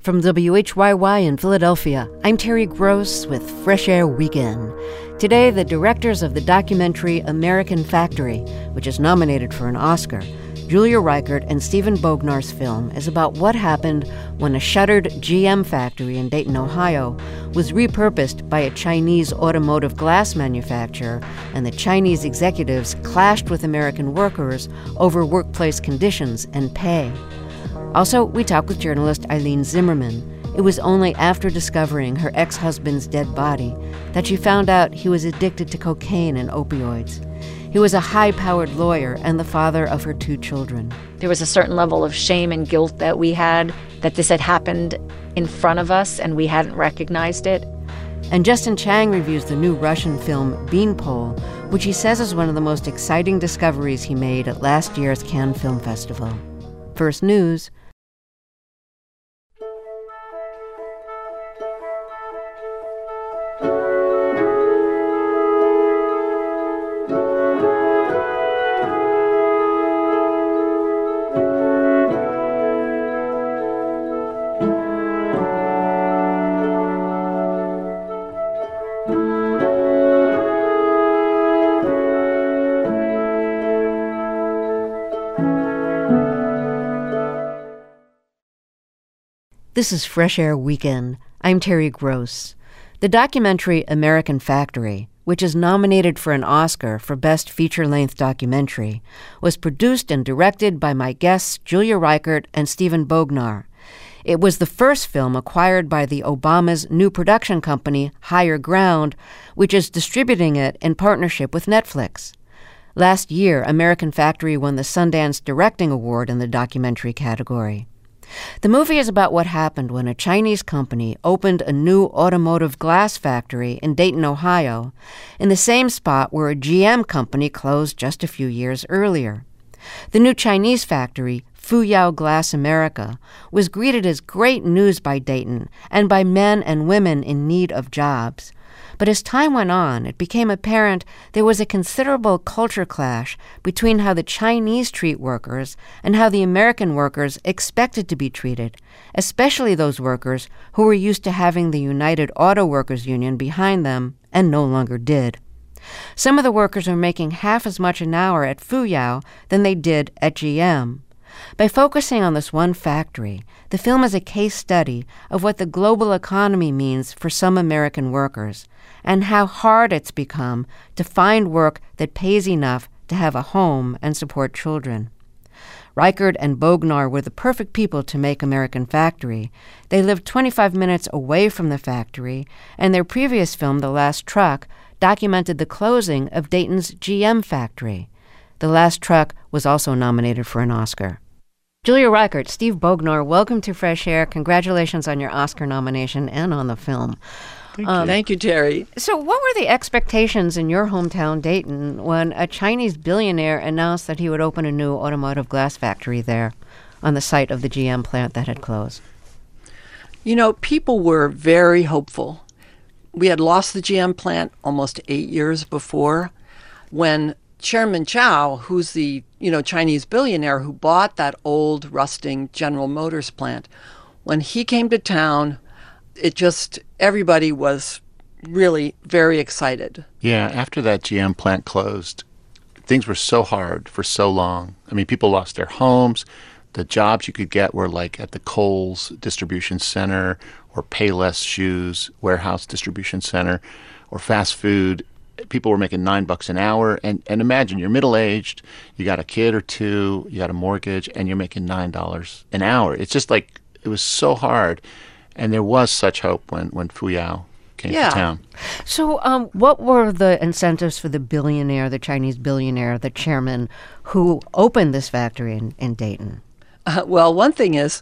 From WHYY in Philadelphia, I'm Terry Gross with Fresh Air Weekend. Today, the directors of the documentary American Factory, which is nominated for an Oscar, Julia Reichert and Steven Bognar's film, is about what happened when a shuttered GM factory in Dayton, Ohio, was repurposed by a Chinese automotive glass manufacturer, and the Chinese executives clashed with American workers over workplace conditions and pay. Also, we talk with journalist Eileen Zimmerman. It was only after discovering her ex-husband's dead body that she found out he was addicted to cocaine and opioids. He was a high-powered lawyer and the father of her 2 children. There was a certain level of shame and guilt that we had, that this had happened in front of us and we hadn't recognized it. And Justin Chang reviews the new Russian film Beanpole, which he says is one of the most exciting discoveries he made at last year's Cannes Film Festival. First news. This is Fresh Air Weekend. I'm Terry Gross. The documentary American Factory, which is nominated for an Oscar for Best Feature-Length Documentary, was produced and directed by my guests Julia Reichert and Steven Bognar. It was the first film acquired by the Obama's new production company, Higher Ground, which is distributing it in partnership with Netflix. Last year, American Factory won the Sundance Directing Award in the documentary category. The movie is about what happened when a Chinese company opened a new automotive glass factory in Dayton, Ohio, in the same spot where a GM company closed just a few years earlier. The new Chinese factory, Fuyao Glass America, was greeted as great news by Dayton and by men and women in need of jobs. But as time went on, it became apparent there was a considerable culture clash between how the Chinese treat workers and how the American workers expected to be treated, especially those workers who were used to having the United Auto Workers Union behind them and no longer did. Some of the workers are making half as much an hour at Fuyao than they did at GM. By focusing on this one factory, the film is a case study of what the global economy means for some American workers and how hard it's become to find work that pays enough to have a home and support children. Reichert and Bognar were the perfect people to make American Factory. They lived 25 minutes away from the factory, and their previous film, The Last Truck, documented the closing of Dayton's GM factory. The Last Truck was also nominated for an Oscar. Julia Reichert, Steve Bognar, welcome to Fresh Air. Congratulations on your Oscar nomination and on the film. Thank you. Thank you, Terry. So what were the expectations in your hometown, Dayton, when a Chinese billionaire announced that he would open a new automotive glass factory there on the site of the GM plant that had closed? You know, people were very hopeful. We had lost the GM plant almost 8 years before when Chairman Chow, who's the Chinese billionaire who bought that old rusting General Motors plant, when he came to town, everybody was really very excited. Yeah, after that GM plant closed, things were so hard for so long. I mean, people lost their homes. The jobs you could get were like at the Kohl's distribution center or Payless Shoes warehouse distribution center or fast food. People were making $9 an hour. And imagine you're middle-aged, you got a kid or two, you got a mortgage, and you're making $9 an hour. It's just like it was so hard. And there was such hope when Fuyao came to town. So what were the incentives for the Chinese billionaire, the chairman, who opened this factory in Dayton? Well, one thing is,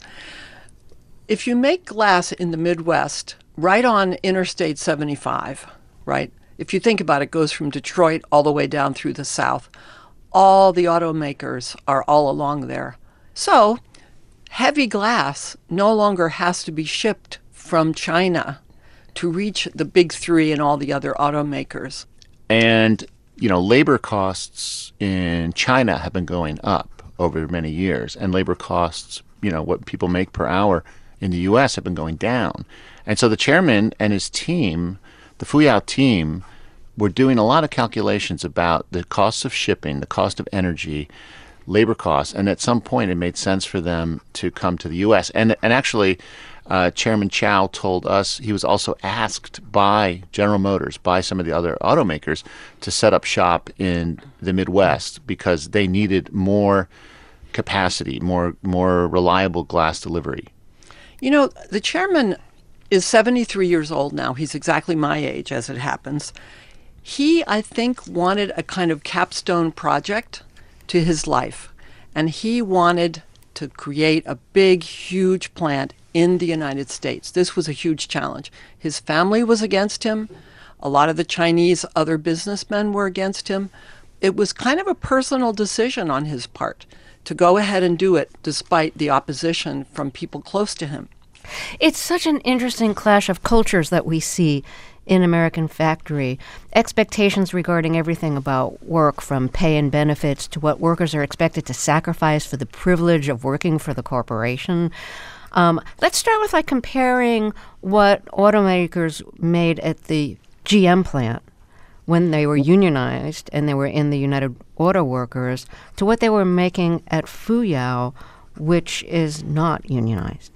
if you make glass in the Midwest, right on Interstate 75, right? If you think about it, it goes from Detroit all the way down through the South. All the automakers are all along there. So heavy glass no longer has to be shipped from China to reach the big three and all the other automakers. And, labor costs in China have been going up over many years. And labor costs, what people make per hour, in the U.S. have been going down. And so the chairman and his team, the Fuyao team, were doing a lot of calculations about the costs of shipping, the cost of energy, labor costs, and at some point it made sense for them to come to the U.S. And actually, Chairman Chow told us he was also asked by General Motors, by some of the other automakers, to set up shop in the Midwest because they needed more capacity, more reliable glass delivery. You know, the chairman is 73 years old now. He's exactly my age, as it happens. He, I think, wanted a kind of capstone project to his life. And he wanted to create a big, huge plant in the United States. This was a huge challenge. His family was against him. A lot of the Chinese other businessmen were against him. It was kind of a personal decision on his part to go ahead and do it despite the opposition from people close to him. It's such an interesting clash of cultures that we see in American Factory. Expectations regarding everything about work, from pay and benefits to what workers are expected to sacrifice for the privilege of working for the corporation. Let's start with comparing what automakers made at the GM plant when they were unionized and they were in the United Auto Workers to what they were making at Fuyao, which is not unionized.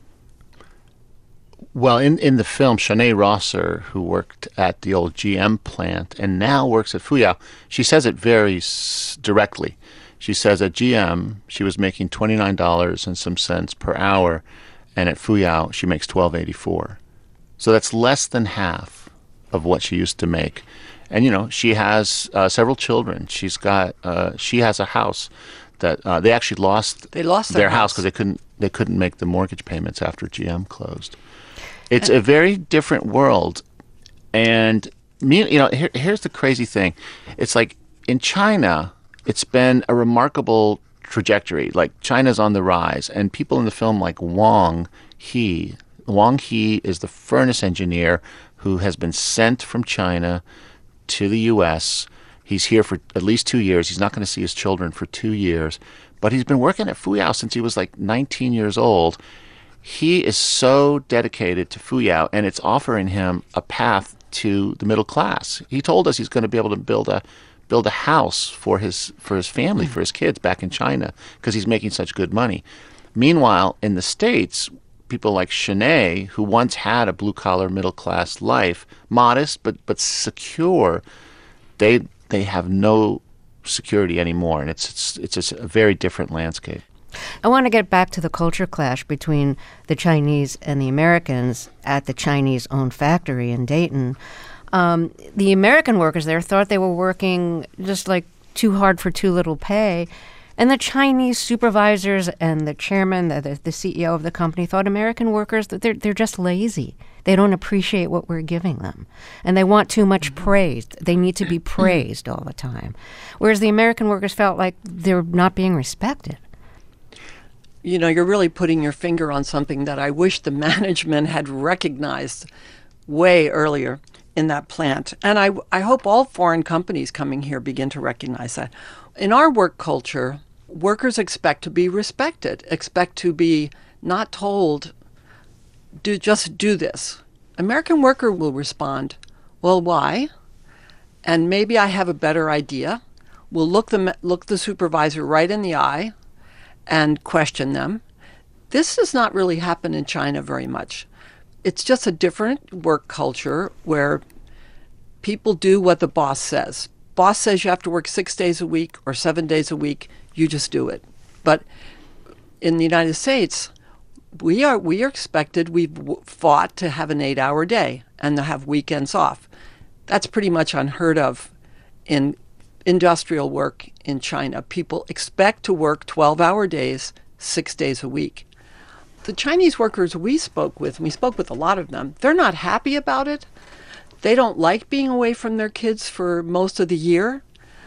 Well, in the film, Shanae Rosser, who worked at the old GM plant and now works at Fuyao, she says it very directly. She says at GM, she was making $29 and some cents per hour, and at Fuyao, she makes $12.84. So that's less than half of what she used to make. And, you know, she has several children. She has a house that they actually lost. They lost their house because they couldn't make the mortgage payments after GM closed. It's a very different world. And, here's the crazy thing. It's like in China, it's been a remarkable trajectory. Like, China's on the rise. And people in the film like Wang He. Wang He is the furnace engineer who has been sent from China to the U.S. He's here for at least 2 years. He's not going to see his children for 2 years. But he's been working at Fuyao since he was 19 years old. He is so dedicated to Fuyao, and it's offering him a path to the middle class. He told us he's going to be able to build a house for his family, for his kids back in China, because he's making such good money. Meanwhile, in the States, people like Shanae, who once had a blue-collar middle-class life, modest but secure, they have no security anymore, and it's just a very different landscape. I want to get back to the culture clash between the Chinese and the Americans at the Chinese-owned factory in Dayton. The American workers there thought they were working just too hard for too little pay. And the Chinese supervisors and the chairman, the CEO of the company, thought American workers, that they're just lazy. They don't appreciate what we're giving them. And they want too much praise. They need to be praised all the time. Whereas the American workers felt like they're not being respected. You know, you're really putting your finger on something that I wish the management had recognized way earlier in that plant. And I hope all foreign companies coming here begin to recognize that. In our work culture, workers expect to be respected, expect to be not told, just do this. American worker will respond, well, why? And maybe I have a better idea. We'll look the supervisor right in the eye and question them. This does not really happen in China very much. It's just a different work culture where people do what the boss says. Boss says you have to work 6 days a week or 7 days a week, you just do it. But in the United States, we are expected, we've fought to have an 8-hour day and to have weekends off. That's pretty much unheard of in industrial work in China. People expect to work 12-hour days, 6 days a week. The Chinese workers we spoke with a lot of them, they're not happy about it. They don't like being away from their kids for most of the year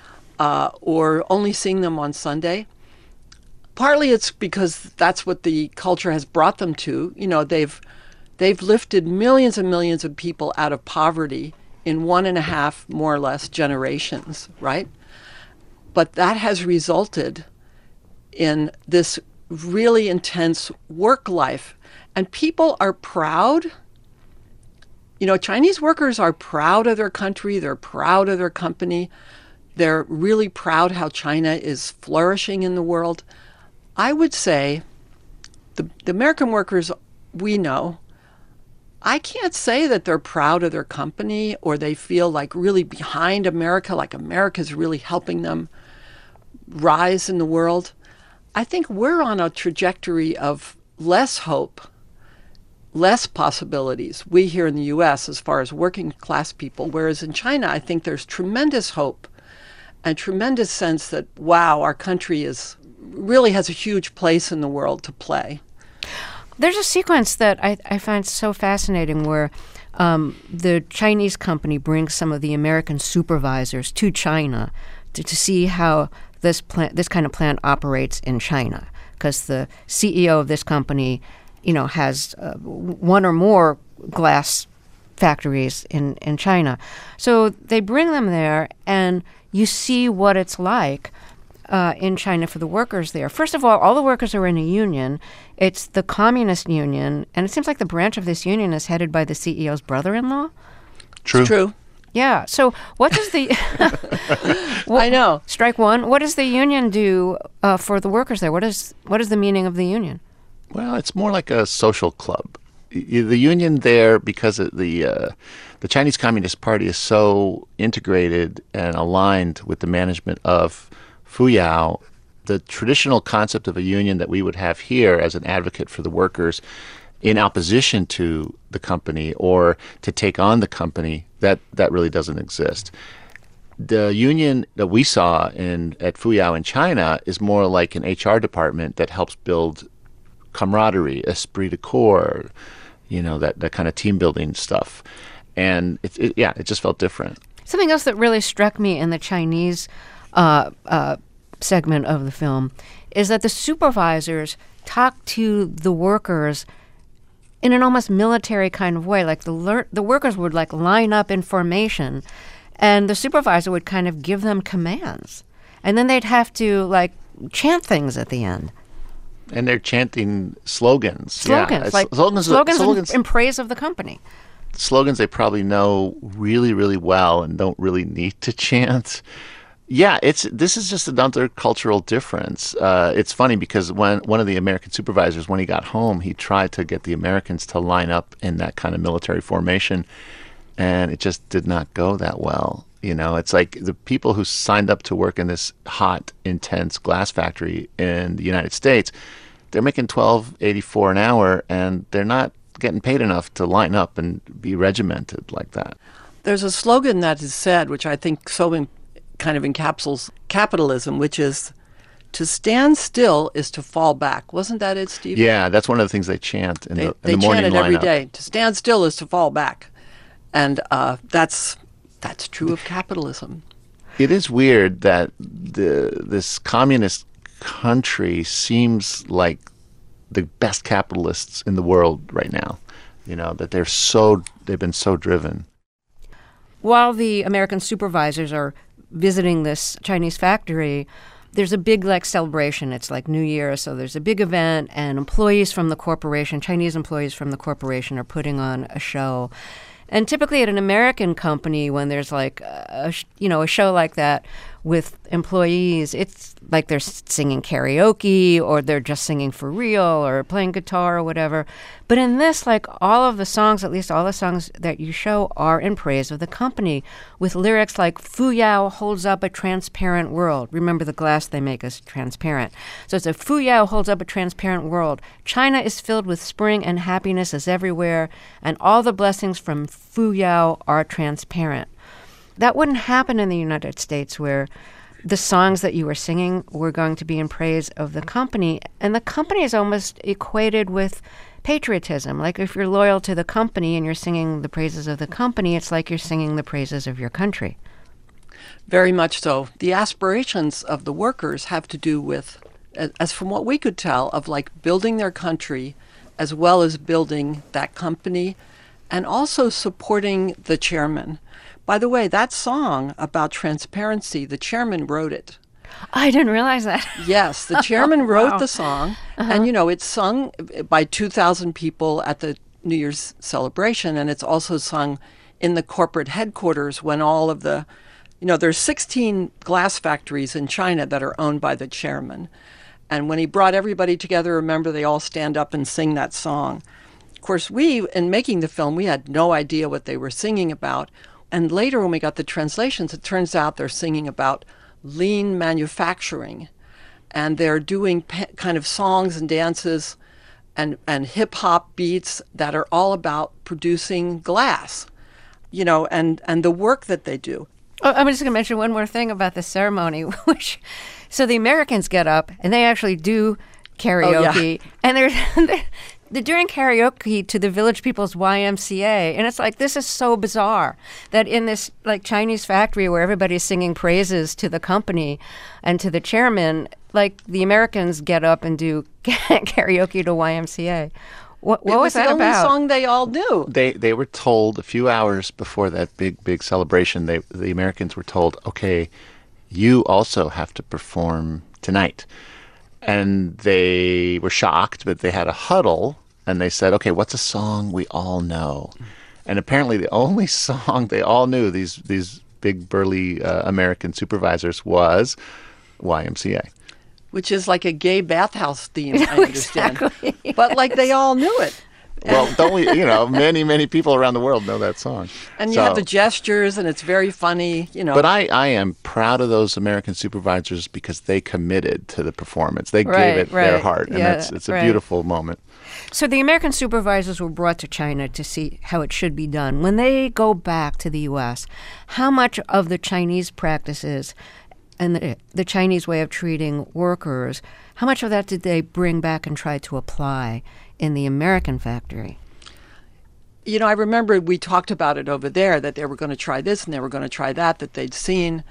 or only seeing them on Sunday. Partly it's because that's what the culture has brought them to. You know, they've lifted millions and millions of people out of poverty in 1.5, more or less, generations, right? But that has resulted in this really intense work life. And people are proud. You know, Chinese workers are proud of their country. They're proud of their company. They're really proud how China is flourishing in the world. I would say the American workers we know, I can't say that they're proud of their company or they feel like really behind America, like America's really helping them rise in the world. I think we're on a trajectory of less hope, less possibilities, we here in the U.S. as far as working class people, whereas in China, I think there's tremendous hope and tremendous sense that, wow, our country really has a huge place in the world to play. There's a sequence that I find so fascinating where the Chinese company brings some of the American supervisors to China to see how this kind of plant operates in China, because the CEO of this company, has one or more glass factories in China. So they bring them there, and you see what it's like in China for the workers there. First of all the workers are in a union. It's the Communist Union, and it seems like the branch of this union is headed by the CEO's brother-in-law. True. It's true. Yeah. So what does the... I know. Strike one. What does the union do for the workers there? What is the meaning of the union? Well, it's more like a social club. The union there, because the Chinese Communist Party is so integrated and aligned with the management of Fuyao, the traditional concept of a union that we would have here as an advocate for the workers in opposition to the company or to take on the company, that really doesn't exist. The union that we saw at Fuyao in China is more like an HR department that helps build camaraderie, esprit de corps, that kind of team building stuff. And it just felt different. Something else that really struck me in the Chinese segment of the film is that the supervisors talk to the workers in an almost military kind of way. Like the workers would line up in formation, and the supervisor would kind of give them commands, and then they'd have to chant things at the end. And they're chanting slogans. Slogans, yeah. slogans in praise of the company. Slogans they probably know really, really well and don't really need to chant. Yeah, this is just another cultural difference. It's funny because when one of the American supervisors, when he got home, he tried to get the Americans to line up in that kind of military formation, and it just did not go that well. It's like the people who signed up to work in this hot, intense glass factory in the United States, they're making $12.84 an hour, and they're not getting paid enough to line up and be regimented like that. There's a slogan that is said, which I think kind of encapsulates capitalism, which is, to stand still is to fall back. Wasn't that it, Steve? Yeah, that's one of the things they chant in the morning lineup. They chant it every day. To stand still is to fall back. And that's true of capitalism. It is weird that this communist country seems like the best capitalists in the world right now. That they've been so driven. While the American supervisors are visiting this Chinese factory, there's a big celebration. It's like New Year, so there's a big event, and employees from the corporation, Chinese employees from the corporation, are putting on a show. And typically at an American company, when there's a show like that with employees, it's like they're singing karaoke or they're just singing for real or playing guitar or whatever. But in this, all of the songs, at least all the songs that you show, are in praise of the company, with lyrics like "Fuyao holds up a transparent world." Remember, the glass they make is transparent. So it's "Fuyao holds up a transparent world. China is filled with spring and happiness is everywhere, and all the blessings from Fuyao are transparent." That wouldn't happen in the United States, where the songs that you were singing were going to be in praise of the company. And the company is almost equated with patriotism. Like if you're loyal to the company and you're singing the praises of the company, it's like you're singing the praises of your country. Very much so. The aspirations of the workers have to do with, as from what we could tell, of building their country as well as building that company, and also supporting the chairman. By the way, that song about transparency, the chairman wrote it. I didn't realize that. Yes, the chairman wrote the song, and it's sung by 2,000 people at the New Year's celebration, and it's also sung in the corporate headquarters when all of the, there's 16 glass factories in China that are owned by the chairman. And when he brought everybody together, remember, they all stand up and sing that song. Of course, in making the film, we had no idea what they were singing about. And later when we got the translations, it turns out they're singing about lean manufacturing. And they're doing kind of songs and dances and hip-hop beats that are all about producing glass, and the work that they do. Oh, I'm just going to mention one more thing about the ceremony, so the Americans get up and they actually do karaoke, and they're doing karaoke to the Village People's YMCA, and it's like, this is so bizarre that in this like Chinese factory where everybody's singing praises to the company and to the chairman, like the Americans get up and do karaoke to YMCA. What was that about? It was the only song they all knew. They were told a few hours before that big celebration, the Americans were told, okay, you also have to perform tonight. And they were shocked, but they had a huddle, and they said, okay, what's a song we all know? And apparently the only song they all knew, these big burly American supervisors, was YMCA. Which is like a gay bathhouse theme, I understand. Exactly. But like they all knew it. Well, don't we, many people around the world know that song. And you have the gestures, and it's very funny, But I am proud of those American supervisors because they committed to the performance. They gave it their heart, and it's a beautiful moment. So the American supervisors were brought to China to see how it should be done. When they go back to the U.S., how much of the Chinese practices and the Chinese way of treating workers, how much of that did they bring back and try to apply in the American factory? I remember we talked about it over there, that they were going to try this and they were going to try that they'd seen,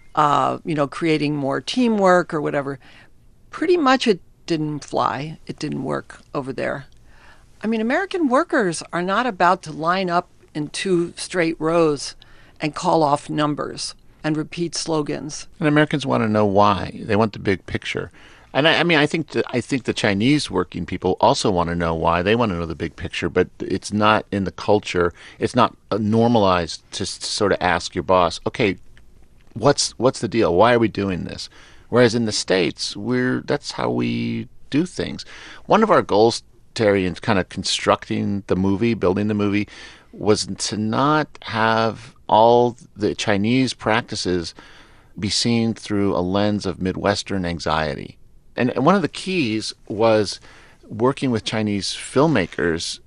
creating more teamwork or whatever. Pretty much it didn't fly. It didn't work over there. I mean, American workers are not about to line up in 2 straight rows and call off numbers and repeat slogans. And Americans want to know why. They want the big picture. And I think the Chinese working people also want to know why. They want to know the big picture, but it's not in the culture. It's not normalized to sort of ask your boss, okay, what's the deal? Why are we doing this? Whereas in the States, that's how we do things. One of our goals, Terry, in kind of constructing the movie, building the movie, was to not have all the Chinese practices be seen through a lens of Midwestern anxiety. And one of the keys was working with Chinese filmmakers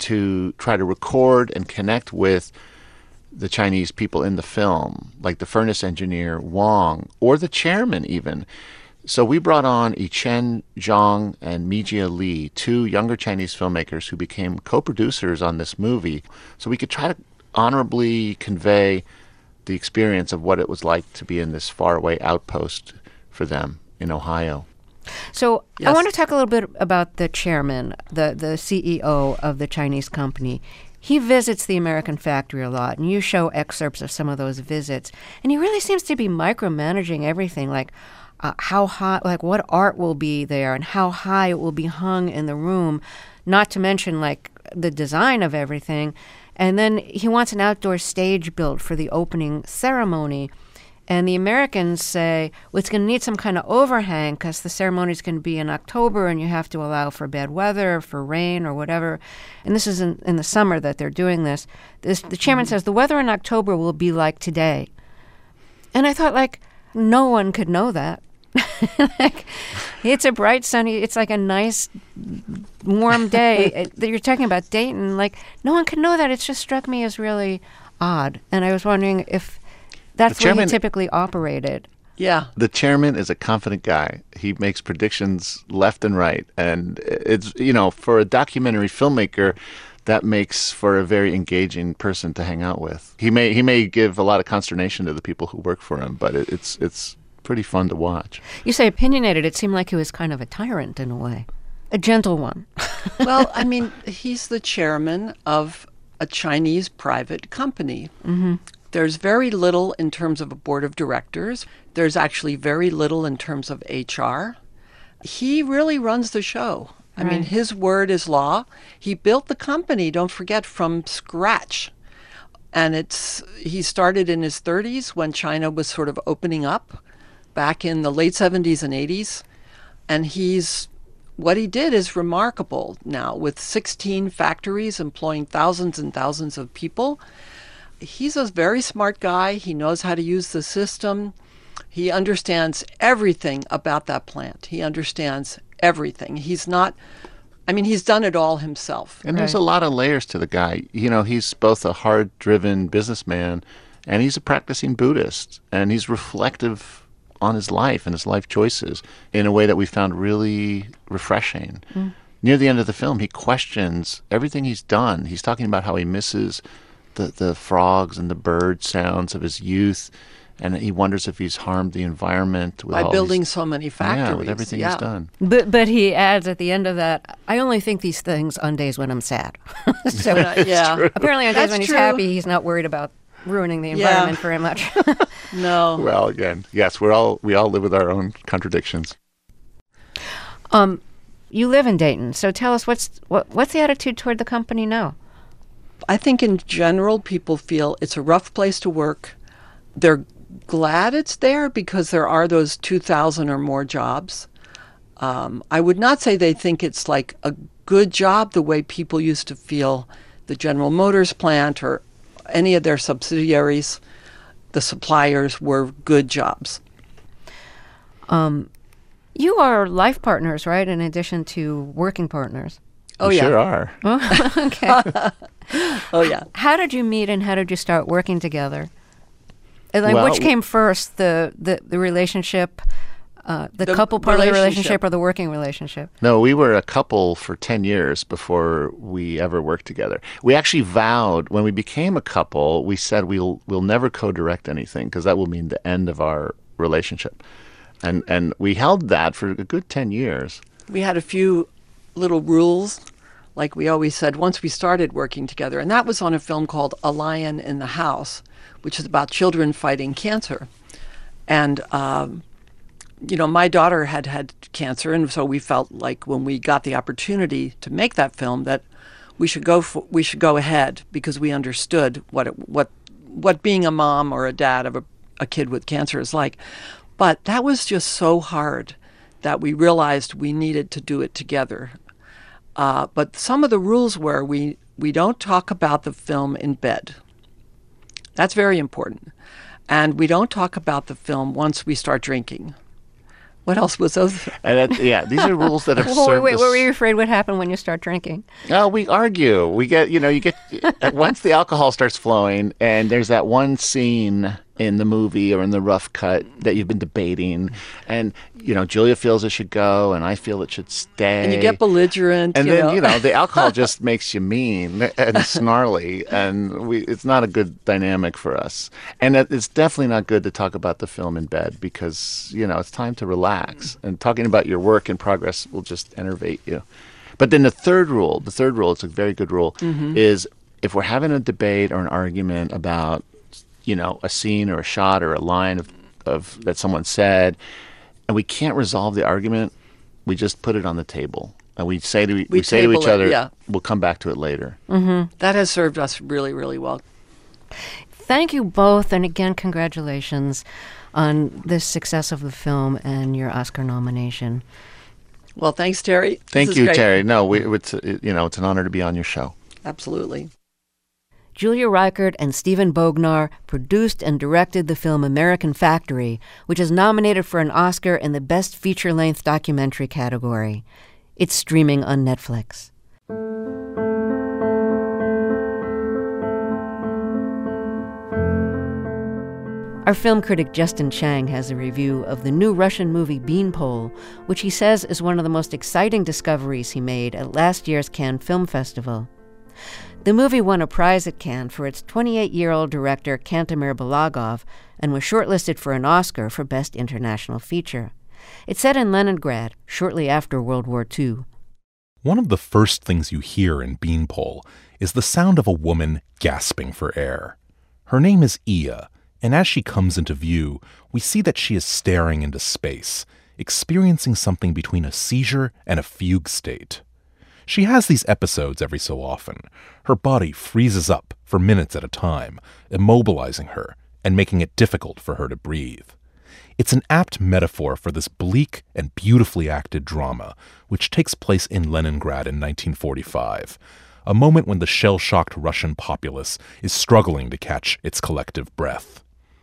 to try to record and connect with the Chinese people in the film, like the furnace engineer Wang, or the chairman even. So we brought on Yichen Zhang and Mijia Li, 2 younger Chinese filmmakers who became co-producers on this movie, so we could try to honorably convey the experience of what it was like to be in this faraway outpost for them in Ohio. So Yes. I want to talk a little bit about the chairman, the CEO of the Chinese company. He visits the American factory a lot, and you show excerpts of some of those visits. And he really seems to be micromanaging everything, like how high, like what art will be there and how high it will be hung in the room, not to mention like the design of everything. And then he wants an outdoor stage built for the opening ceremony. And the Americans say, well, it's going to need some kind of overhang because the ceremony is going to be in October and you have to allow for bad weather, for rain or whatever. And this is in the summer that they're doing this. The chairman says, the weather in October will be like today. And I thought, like, no one could know that. Like, it's a bright, sunny, it's like a nice, warm day. You're talking about Dayton. Like, no one could know that. It just struck me as really odd. And I was wondering if that's where he typically operated. Yeah. The chairman is a confident guy. He makes predictions left and right. And it's, for a documentary filmmaker, that makes for a very engaging person to hang out with. He may give a lot of consternation to the people who work for him, but it's pretty fun to watch. You say opinionated. It seemed like he was kind of a tyrant in a way, a gentle one. Well, I mean, he's the chairman of a Chinese private company. Mm-hmm. There's very little in terms of a board of directors. There's actually very little in terms of HR. He really runs the show. I mean, his word is law. He built the company, don't forget, from scratch. And he started in his 30s when China was sort of opening up back in the late 70s and 80s. And what he did is remarkable now, with 16 factories employing thousands and thousands of people. He's a very smart guy. He knows how to use the system. He understands everything about that plant. He understands everything. He's done it all himself. And there's a lot of layers to the guy. You know, he's both a hard-driven businessman and he's a practicing Buddhist. And he's reflective on his life and his life choices in a way that we found really refreshing. Near the end of the film, he questions everything he's done. He's talking about how he misses the frogs and the bird sounds of his youth, and he wonders if he's harmed the environment by building so many factories. Yeah, with everything he's done. But he adds at the end of that, I only think these things on days when I'm sad. So apparently on days when he's happy, he's not worried about ruining the environment very much. No. Well, again, yes, we all live with our own contradictions. You live in Dayton, so tell us what's the attitude toward the company now? I think in general, people feel it's a rough place to work. They're glad it's there because there are those 2,000 or more jobs. I would not say they think it's like a good job the way people used to feel the General Motors plant or any of their subsidiaries, the suppliers, were good jobs. You are life partners, right, in addition to working partners? Oh, We yeah. sure are. Oh, okay. Oh, yeah. How did you meet and how did you start working together? And like, Well, which came first, the relationship, the couple part of the relationship or the working relationship? No, we were a couple for 10 years before we ever worked together. We actually vowed, when we became a couple, we said we'll never co-direct anything because that will mean the end of our relationship. And we held that for a good 10 years. We had a few little rules, like we always said, once we started working together. And that was on a film called A Lion in the House, which is about children fighting cancer. And, my daughter had cancer, and so we felt like when we got the opportunity to make that film that we should go ahead because we understood what being a mom or a dad of a kid with cancer is like. But that was just so hard that we realized we needed to do it together. But some of the rules were we don't talk about the film in bed. That's very important. And we don't talk about the film once we start drinking. What else was those? And these are rules that have served Wait, us. what were you afraid would happen when you start drinking? Oh, we argue. We get, once the alcohol starts flowing and there's that one scene in the movie or in the rough cut that you've been debating and, Julia feels it should go and I feel it should stay. And you get belligerent. And then, the alcohol just makes you mean and snarly and it's not a good dynamic for us. And it's definitely not good to talk about the film in bed because, it's time to relax and talking about your work in progress will just enervate you. But then the third rule, it's a very good rule, is if we're having a debate or an argument about, a scene or a shot or a line of that someone said, and we can't resolve the argument, we just put it on the table. And we say to each other, we'll come back to it later. Mm-hmm. That has served us really, really well. Thank you both, and again, congratulations on the success of the film and your Oscar nomination. Well, thanks, Terry. Thank you, Terry. No, it's an honor to be on your show. Absolutely. Julia Reichert and Stephen Bognar produced and directed the film American Factory, which is nominated for an Oscar in the Best Feature-Length Documentary category. It's streaming on Netflix. Our film critic Justin Chang has a review of the new Russian movie Beanpole, which he says is one of the most exciting discoveries he made at last year's Cannes Film Festival. The movie won a prize at Cannes for its 28-year-old director Kantemir Balagov and was shortlisted for an Oscar for Best International Feature. It's set in Leningrad, shortly after World War II. One of the first things you hear in Beanpole is the sound of a woman gasping for air. Her name is Iya, and as she comes into view, we see that she is staring into space, experiencing something between a seizure and a fugue state. She has these episodes every so often. Her body freezes up for minutes at a time, immobilizing her and making it difficult for her to breathe. It's an apt metaphor for this bleak and beautifully acted drama, which takes place in Leningrad in 1945, a moment when the shell-shocked Russian populace is struggling to catch its collective breath.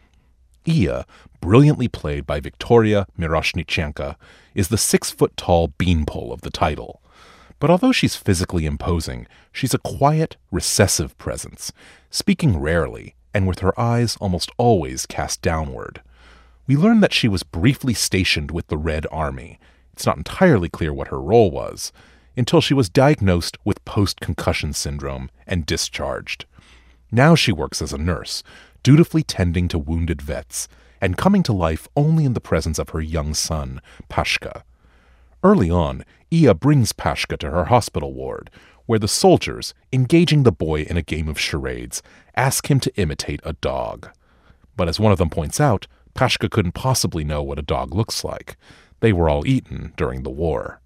Iya, brilliantly played by Victoria Miroshnichenko, is the 6-foot-tall beanpole of the title. But although she's physically imposing, she's a quiet, recessive presence, speaking rarely and with her eyes almost always cast downward. We learn that she was briefly stationed with the Red Army. It's not entirely clear what her role was, until she was diagnosed with post-concussion syndrome and discharged. Now she works as a nurse, dutifully tending to wounded vets, and coming to life only in the presence of her young son, Pashka. Early on, Iya brings Pashka to her hospital ward, where the soldiers, engaging the boy in a game of charades, ask him to imitate a dog. But as one of them points out, Pashka couldn't possibly know what a dog looks like. They were all eaten during the war.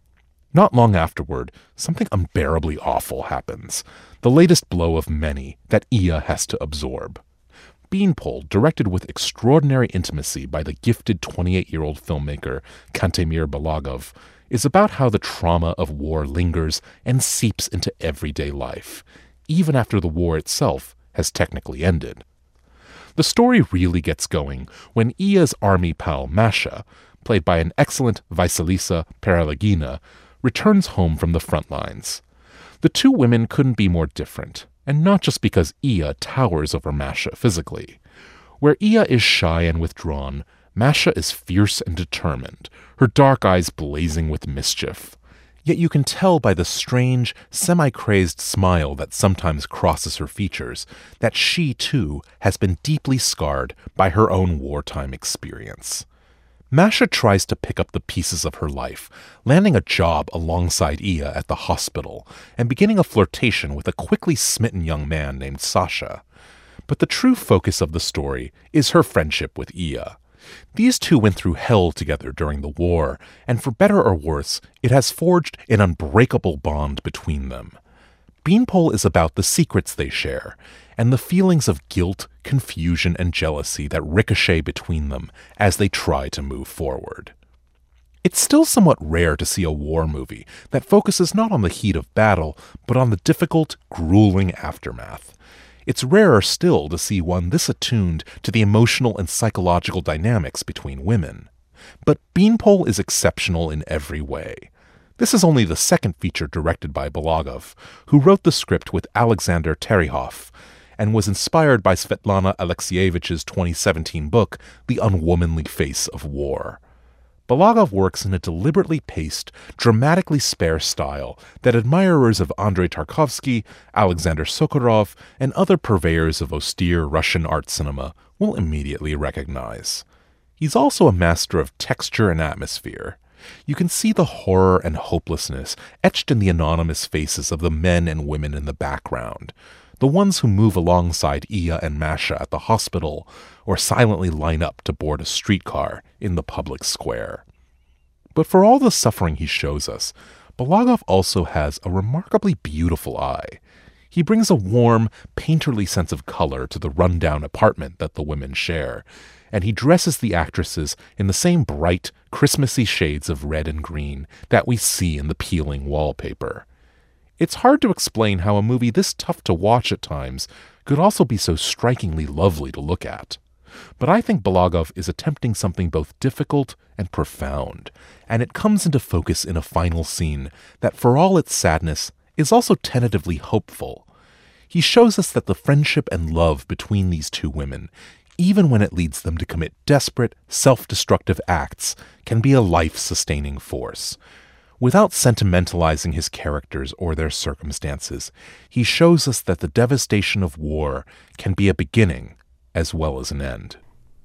Not long afterward, something unbearably awful happens, the latest blow of many that Iya has to absorb. Beanpole, directed with extraordinary intimacy by the gifted 28-year-old filmmaker Kantemir Balagov, is about how the trauma of war lingers and seeps into everyday life, even after the war itself has technically ended. The story really gets going when Iya's army pal Masha, played by an excellent Vasilisa Perelagina, returns home from the front lines. The two women couldn't be more different, and not just because Iya towers over Masha physically. Where Iya is shy and withdrawn, Masha is fierce and determined, her dark eyes blazing with mischief. Yet you can tell by the strange, semi-crazed smile that sometimes crosses her features that she, too, has been deeply scarred by her own wartime experience. Masha tries to pick up the pieces of her life, landing a job alongside Iya at the hospital and beginning a flirtation with a quickly smitten young man named Sasha. But the true focus of the story is her friendship with Iya. These two went through hell together during the war, and for better or worse, it has forged an unbreakable bond between them. Beanpole is about the secrets they share, and the feelings of guilt, confusion, and jealousy that ricochet between them as they try to move forward. It's still somewhat rare to see a war movie that focuses not on the heat of battle, but on the difficult, grueling aftermath. It's rarer still to see one this attuned to the emotional and psychological dynamics between women. But Beanpole is exceptional in every way. This is only the second feature directed by Balagov, who wrote the script with Alexander Terehov, and was inspired by Svetlana Alexievich's 2017 book, The Unwomanly Face of War. Balagov works in a deliberately paced, dramatically spare style that admirers of Andrei Tarkovsky, Alexander Sokurov, and other purveyors of austere Russian art cinema will immediately recognize. He's also a master of texture and atmosphere. You can see the horror and hopelessness etched in the anonymous faces of the men and women in the background, the ones who move alongside Iya and Masha at the hospital or silently line up to board a streetcar in the public square. But for all the suffering he shows us, Balagov also has a remarkably beautiful eye. He brings a warm, painterly sense of color to the rundown apartment that the women share, and he dresses the actresses in the same bright, Christmassy shades of red and green that we see in the peeling wallpaper. It's hard to explain how a movie this tough to watch at times could also be so strikingly lovely to look at. But I think Balagov is attempting something both difficult and profound, and it comes into focus in a final scene that, for all its sadness, is also tentatively hopeful. He shows us that the friendship and love between these two women, even when it leads them to commit desperate, self-destructive acts, can be a life-sustaining force. Without sentimentalizing his characters or their circumstances, he shows us that the devastation of war can be a beginning as well as an end.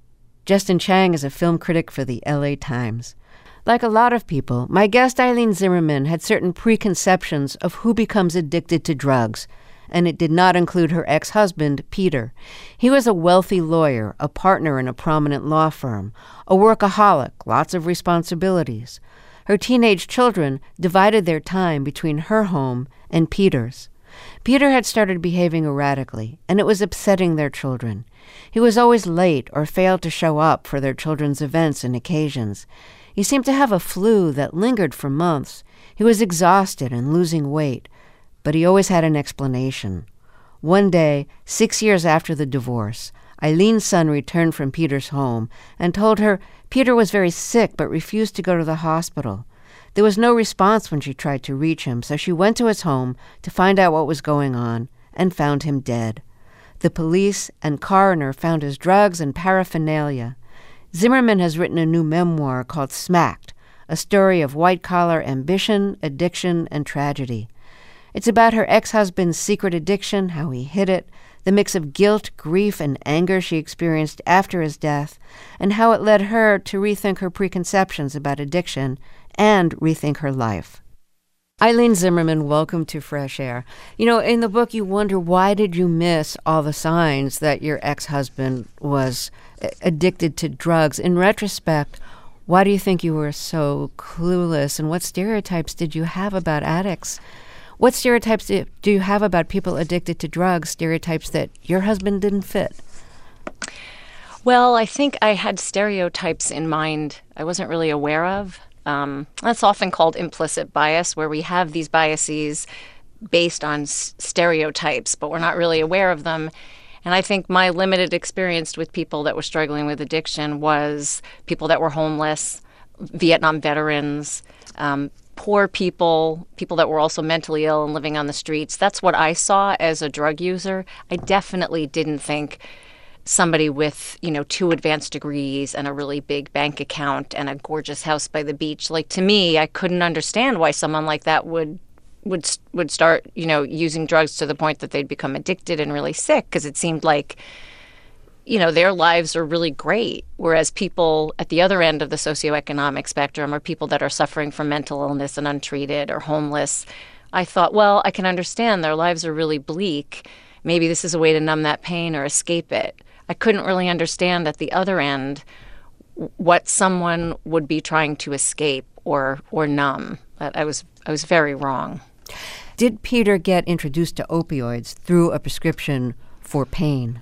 Justin Chang is a film critic for the LA Times. Like a lot of people, my guest Eileen Zimmerman had certain preconceptions of who becomes addicted to drugs, and it did not include her ex-husband, Peter. He was a wealthy lawyer, a partner in a prominent law firm, a workaholic, lots of responsibilities. Her teenage children divided their time between her home and Peter's. Peter had started behaving erratically, and it was upsetting their children. He was always late or failed to show up for their children's events and occasions. He seemed to have a flu that lingered for months. He was exhausted and losing weight, but he always had an explanation. One day, 6 years after the divorce, Eileen's son returned from Peter's home and told her Peter was very sick but refused to go to the hospital. There was no response when she tried to reach him, so she went to his home to find out what was going on and found him dead. The police and coroner found his drugs and paraphernalia. Zimmerman has written a new memoir called Smacked, a story of white-collar ambition, addiction, and tragedy. It's about her ex-husband's secret addiction, how he hid it, the mix of guilt, grief, and anger she experienced after his death, and how it led her to rethink her preconceptions about addiction and rethink her life. Eileen Zimmerman, welcome to Fresh Air. You know, in the book, you wonder, why did you miss all the signs that your ex-husband was addicted to drugs? In retrospect, why do you think you were so clueless, and what stereotypes did you have about addicts? What stereotypes do you have about people addicted to drugs, stereotypes that your husband didn't fit? Well, I think I had stereotypes in mind I wasn't really aware of. That's often called implicit bias, where we have these biases based on stereotypes, but we're not really aware of them. And I think my limited experience with people that were struggling with addiction was people that were homeless, Vietnam veterans, poor people, people that were also mentally ill and living on the streets. That's what I saw as a drug user. I definitely didn't think somebody with, 2 advanced degrees and a really big bank account and a gorgeous house by the beach. Like, to me, I couldn't understand why someone like that would start, using drugs to the point that they'd become addicted and really sick, because it seemed like, their lives are really great. Whereas people at the other end of the socioeconomic spectrum are people that are suffering from mental illness and untreated or homeless. I thought, well, I can understand their lives are really bleak. Maybe this is a way to numb that pain or escape it. I couldn't really understand at the other end what someone would be trying to escape or numb. I was very wrong. Did Peter get introduced to opioids through a prescription for pain?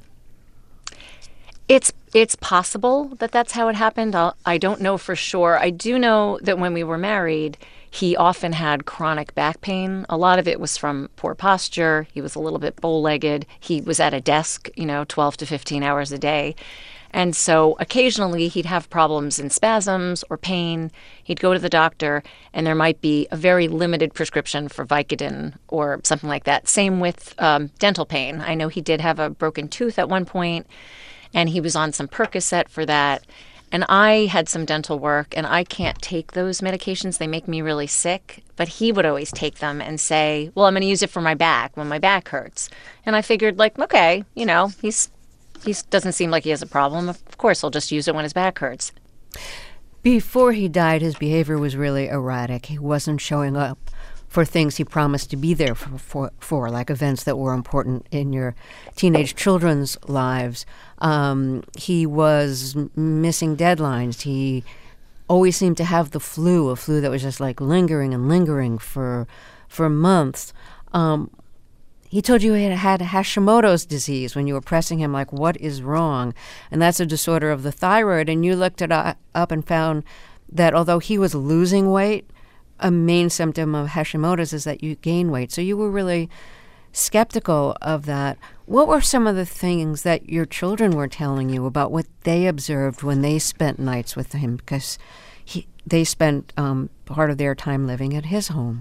It's possible that that's how it happened. I don't know for sure. I do know that when we were married, he often had chronic back pain. A lot of it was from poor posture. He was a little bit bow-legged. He was at a desk, 12 to 15 hours a day. And so occasionally he'd have problems in spasms or pain. He'd go to the doctor, and there might be a very limited prescription for Vicodin or something like that. Same with dental pain. I know he did have a broken tooth at one point, and he was on some Percocet for that. And I had some dental work, and I can't take those medications. They make me really sick. But he would always take them and say, well, I'm going to use it for my back when my back hurts. And I figured, okay, he doesn't seem like he has a problem. Of course, he'll just use it when his back hurts. Before he died, his behavior was really erratic. He wasn't showing up for things he promised to be there for like events that were important in your teenage children's lives. He was missing deadlines. He always seemed to have the flu, a flu that was just like lingering and lingering for months. He told you he had Hashimoto's disease when you were pressing him, like, what is wrong? And that's a disorder of the thyroid. And you looked it up and found that although he was losing weight, a main symptom of Hashimoto's is that you gain weight. So you were really skeptical of that. What were some of the things that your children were telling you about what they observed when they spent nights with him? Because they spent part of their time living at his home.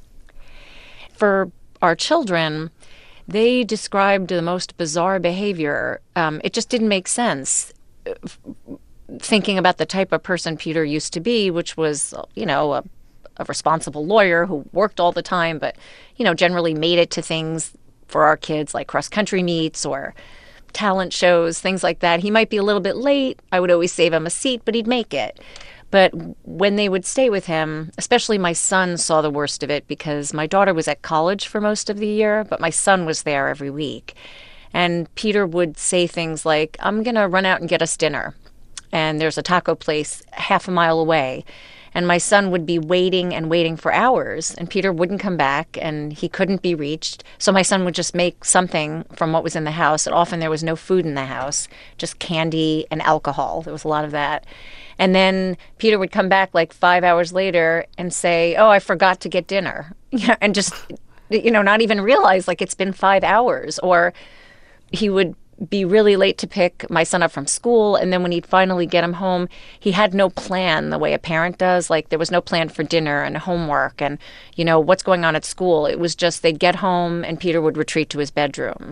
For our children, they described the most bizarre behavior. It just didn't make sense. Thinking about the type of person Peter used to be, which was, a responsible lawyer who worked all the time, but, generally made it to things for our kids like cross-country meets or talent shows, things like that. He might be a little bit late. I would always save him a seat, but he'd make it. But when they would stay with him, especially my son saw the worst of it because my daughter was at college for most of the year, but my son was there every week. And Peter would say things like, I'm going to run out and get us dinner. And there's a taco place half a mile away. And my son would be waiting and waiting for hours, and Peter wouldn't come back, and he couldn't be reached. So my son would just make something from what was in the house. And often there was no food in the house, just candy and alcohol. There was a lot of that. And then Peter would come back like 5 hours later and say, oh, I forgot to get dinner. And just, not even realize like it's been 5 hours. Or he would be really late to pick my son up from school. And then when he'd finally get him home, he had no plan the way a parent does. Like there was no plan for dinner and homework and, what's going on at school. It was just they'd get home and Peter would retreat to his bedroom.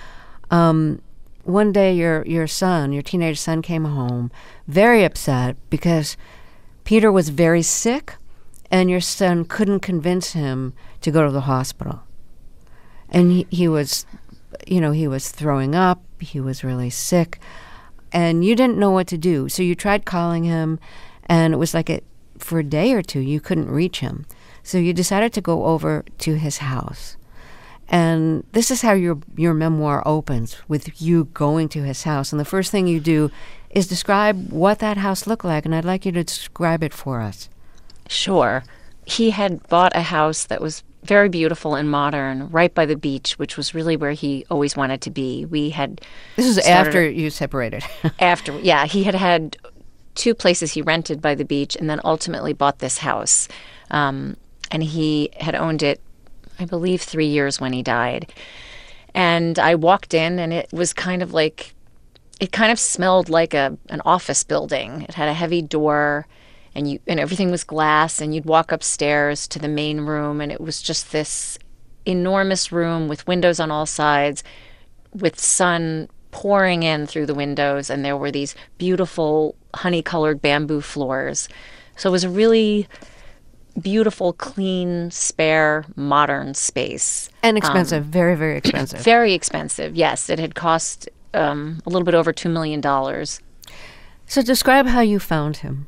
One day your teenage son came home very upset because Peter was very sick and your son couldn't convince him to go to the hospital. And he was throwing up. He was really sick. And you didn't know what to do. So you tried calling him, and it was like for a day or two, you couldn't reach him. So you decided to go over to his house. And this is how your memoir opens, with you going to his house. And the first thing you do is describe what that house looked like. And I'd like you to describe it for us. Sure. He had bought a house that was very beautiful and modern, right by the beach, which was really where he always wanted to be. This is after you separated. After, yeah. He had 2 places he rented by the beach and then ultimately bought this house. And he had owned it, I believe, 3 years when he died. And I walked in, and it was kind of smelled like an office building. It had a heavy door, and everything was glass, and you'd walk upstairs to the main room, and it was just this enormous room with windows on all sides, with sun pouring in through the windows, and there were these beautiful honey-colored bamboo floors. So it was a really beautiful, clean, spare, modern space. And expensive, very, very expensive. Very expensive, yes. It had cost a little bit over $2 million. So describe how you found him.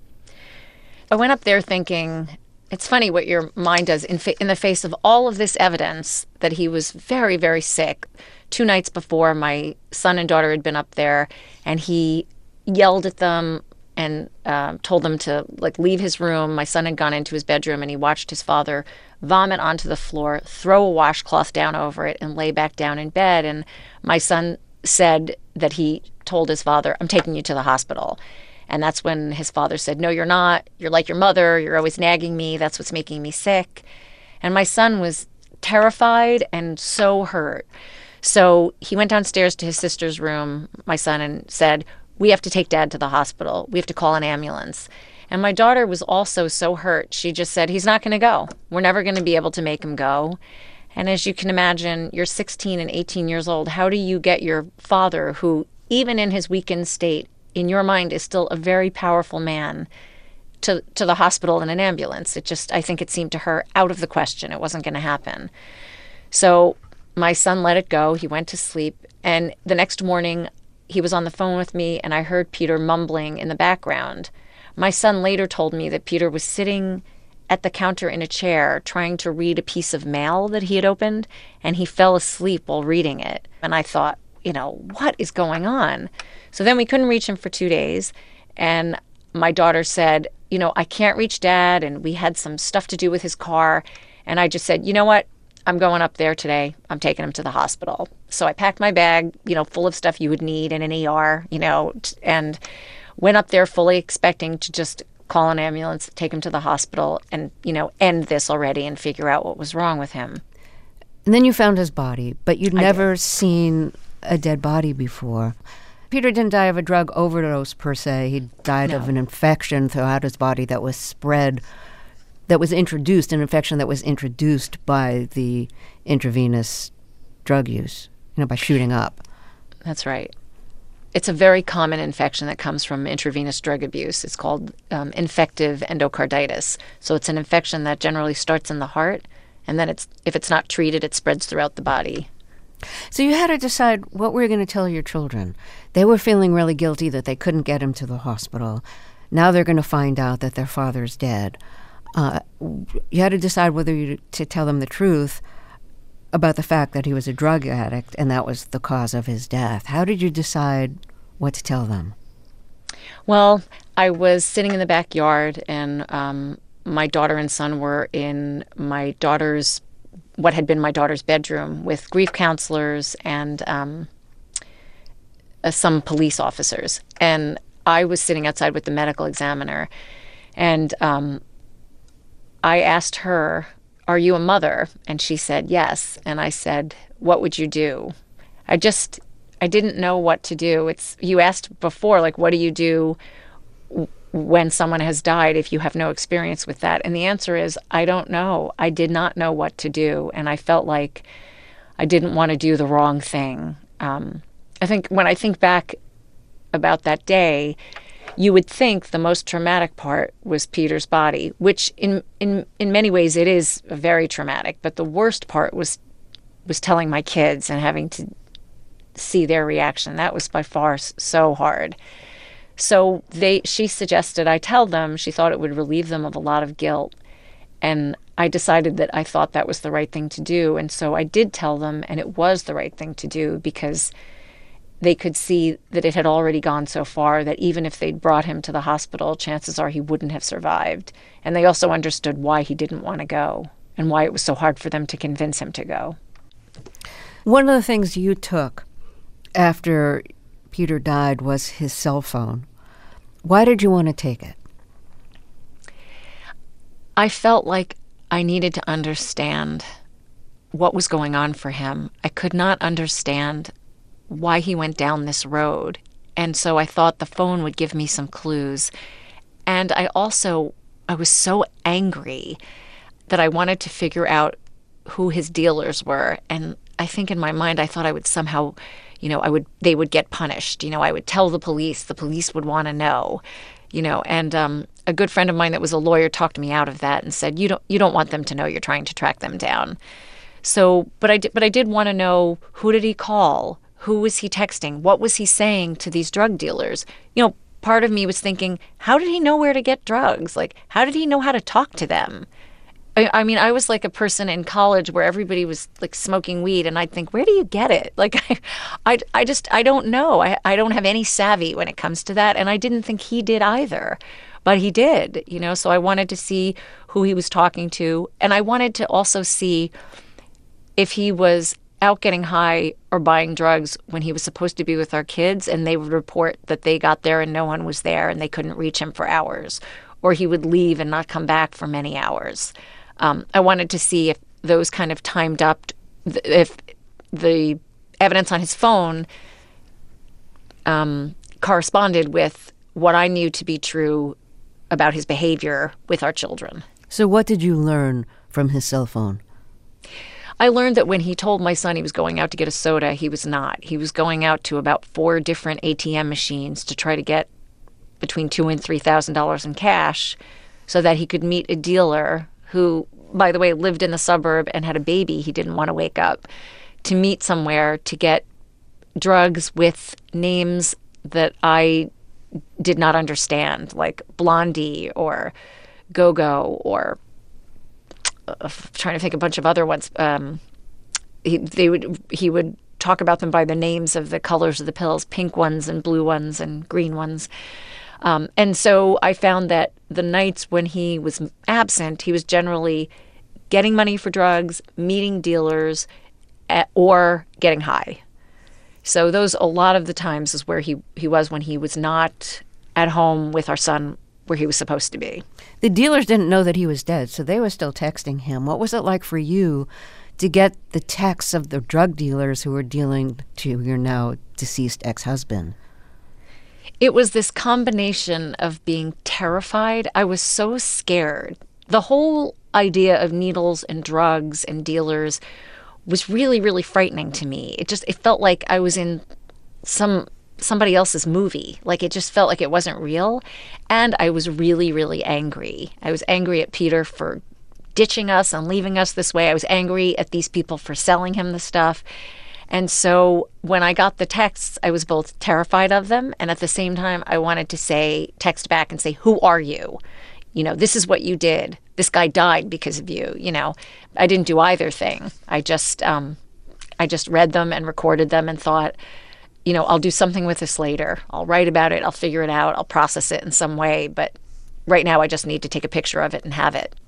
I went up there thinking, it's funny what your mind does in the face of all of this evidence that he was very, very sick. 2 nights before, my son and daughter had been up there, and he yelled at them and told them to leave his room. My son had gone into his bedroom, and he watched his father vomit onto the floor, throw a washcloth down over it, and lay back down in bed. And my son said that he told his father, I'm taking you to the hospital. And that's when his father said, no, you're not. You're like your mother. You're always nagging me. That's what's making me sick. And my son was terrified and so hurt. So he went downstairs to his sister's room, my son, and said, we have to take Dad to the hospital. We have to call an ambulance. And my daughter was also so hurt. She just said, he's not going to go. We're never going to be able to make him go. And as you can imagine, you're 16 and 18 years old. How do you get your father, who even in his weakened state, in your mind is still a very powerful man, to the hospital in an ambulance? I think it seemed to her out of the question. It wasn't going to happen. So my son let it go. He went to sleep. And the next morning, he was on the phone with me, and I heard Peter mumbling in the background. My son later told me that Peter was sitting at the counter in a chair trying to read a piece of mail that he had opened, and he fell asleep while reading it. And I thought, what is going on? So then we couldn't reach him for 2 days. And my daughter said, I can't reach Dad. And we had some stuff to do with his car. And I just said, you know what? I'm going up there today. I'm taking him to the hospital. So I packed my bag, full of stuff you would need in an ER, and went up there fully expecting to just call an ambulance, take him to the hospital, and, end this already and figure out what was wrong with him. And then you found his body, but you'd never seen a dead body before. Peter didn't die of a drug overdose per se. He died of an infection throughout his body that was spread, that was introduced, an infection that was introduced by the intravenous drug use, by shooting up. That's right. It's a very common infection that comes from intravenous drug abuse. It's called infective endocarditis. So it's an infection that generally starts in the heart, and then if it's not treated, it spreads throughout the body. So you had to decide what were you going to tell your children. They were feeling really guilty that they couldn't get him to the hospital. Now they're going to find out that their father's dead. You had to decide whether to tell them the truth about the fact that he was a drug addict and that was the cause of his death. How did you decide what to tell them? Well, I was sitting in the backyard, and my daughter and son were in what had been my daughter's bedroom with grief counselors and some police officers. And I was sitting outside with the medical examiner, and I asked her, "Are you a mother?" And she said, "Yes." And I said, "What would you do?" I didn't know what to do. You asked before, like, what do you do when someone has died if you have no experience with that? And the answer is, I don't know. I did not know what to do. And I felt like I didn't want to do the wrong thing. I think when I think back about that day, you would think the most traumatic part was Peter's body, which in many ways it is very traumatic. But the worst part was telling my kids and having to see their reaction. That was by far so hard. So she suggested I tell them. She thought it would relieve them of a lot of guilt. And I decided that I thought that was the right thing to do. And so I did tell them, and it was the right thing to do because they could see that it had already gone so far that even if they'd brought him to the hospital, chances are he wouldn't have survived. And they also understood why he didn't want to go and why it was so hard for them to convince him to go. One of the things you took after Peter died was his cell phone. Why did you want to take it? I felt like I needed to understand what was going on for him. I could not understand why he went down this road. And so I thought the phone would give me some clues. And I was so angry that I wanted to figure out who his dealers were. And I think in my mind, I thought I would somehow, they would get punished. I would tell the police would want to know, and a good friend of mine that was a lawyer talked me out of that and said, you don't want them to know you're trying to track them down. So, but I did want to know, who did he call? Who was he texting? What was he saying to these drug dealers? Part of me was thinking, how did he know where to get drugs? Like, how did he know how to talk to them? I mean, I was like a person in college where everybody was like smoking weed, and I'd think, where do you get it? Like, I don't know. I don't have any savvy when it comes to that, and I didn't think he did either, but he did, so I wanted to see who he was talking to, and I wanted to also see if he was out getting high or buying drugs when he was supposed to be with our kids, and they would report that they got there and no one was there and they couldn't reach him for hours, or he would leave and not come back for many hours. I wanted to see if those kind of timed up, if the evidence on his phone corresponded with what I knew to be true about his behavior with our children. So what did you learn from his cell phone? I learned that when he told my son he was going out to get a soda, he was not. He was going out to about 4 different ATM machines to try to get between $2,000 and $3,000 in cash so that he could meet a dealer who, by the way, lived in the suburb and had a baby he didn't want to wake up, to meet somewhere to get drugs with names that I did not understand, like Blondie or Go-Go or trying to think a bunch of other ones. He would talk about them by the names of the colors of the pills, pink ones and blue ones and green ones. And so I found that the nights when he was absent, he was generally getting money for drugs, meeting dealers, or getting high. So those, a lot of the times, is where he was when he was not at home with our son where he was supposed to be. The dealers didn't know that he was dead, so they were still texting him. What was it like for you to get the texts of the drug dealers who were dealing to your now deceased ex-husband? It was this combination of being terrified. I was so scared. The whole idea of needles and drugs and dealers was really, really frightening to me. It felt like I was in somebody else's movie. Like, it just felt like it wasn't real. And I was really, really angry. I was angry at Peter for ditching us and leaving us this way. I was angry at these people for selling him the stuff. And so when I got the texts, I was both terrified of them, and at the same time, I wanted to text back and say, who are you? This is what you did. This guy died because of you. I didn't do either thing. I just read them and recorded them and thought, I'll do something with this later. I'll write about it. I'll figure it out. I'll process it in some way. But right now, I just need to take a picture of it and have it.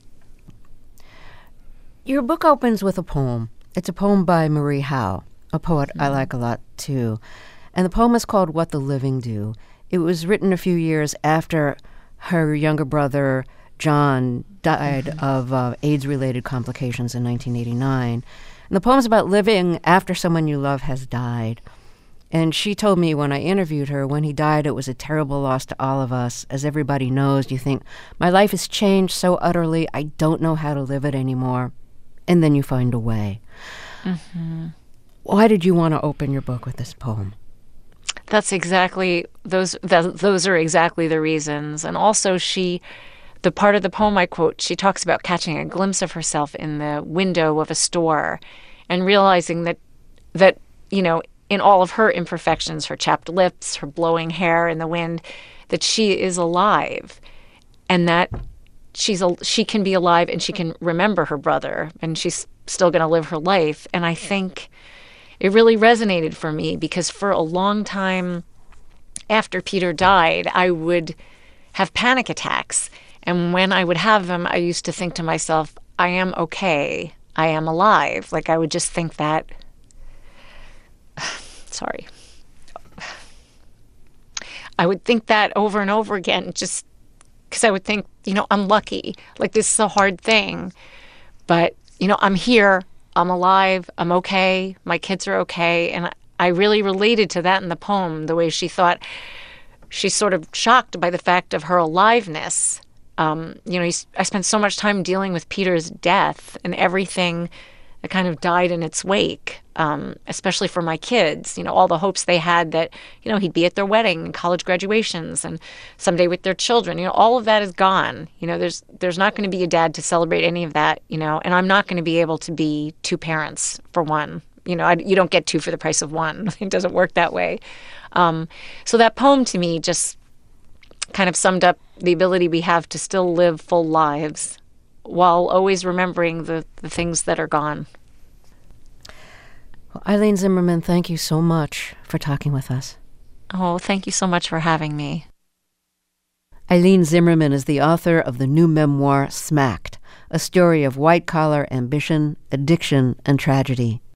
Your book opens with a poem. It's a poem by Marie Howe, a poet I like a lot too. And the poem is called What the Living Do. It was written a few years after her younger brother, John, died of AIDS-related complications in 1989. And the poem's about living after someone you love has died. And she told me when I interviewed her, when he died, it was a terrible loss to all of us. As everybody knows, you think, my life has changed so utterly, I don't know how to live it anymore. And then you find a way. Mm-hmm. Why did you want to open your book with this poem? That's exactly, those are exactly the reasons. And also the part of the poem I quote, she talks about catching a glimpse of herself in the window of a store and realizing that in all of her imperfections, her chapped lips, her blowing hair in the wind, that she is alive, and that she can be alive and she can remember her brother, and she's still going to live her life. And I think it really resonated for me because for a long time after Peter died, I would have panic attacks. And when I would have them, I used to think to myself, I am okay. I am alive. Like I would just think that. Sorry. I would think that over and over again, just because I would think, I'm lucky. Like this is a hard thing. But, I'm here. I'm alive. I'm okay. My kids are okay. And I really related to that in the poem, the way she thought she's sort of shocked by the fact of her aliveness. I spent so much time dealing with Peter's death and everything that kind of died in its wake, especially for my kids. All the hopes they had that, he'd be at their wedding and college graduations and someday with their children. All of that is gone. There's not going to be a dad to celebrate any of that, and I'm not going to be able to be two parents for one. You don't get two for the price of one. It doesn't work that way. So that poem to me just kind of summed up the ability we have to still live full lives while always remembering the things that are gone. Well, Eileen Zimmerman, thank you so much for talking with us. Oh, thank you so much for having me. Eileen Zimmerman is the author of the new memoir, Smacked, a story of white-collar ambition, addiction, and tragedy.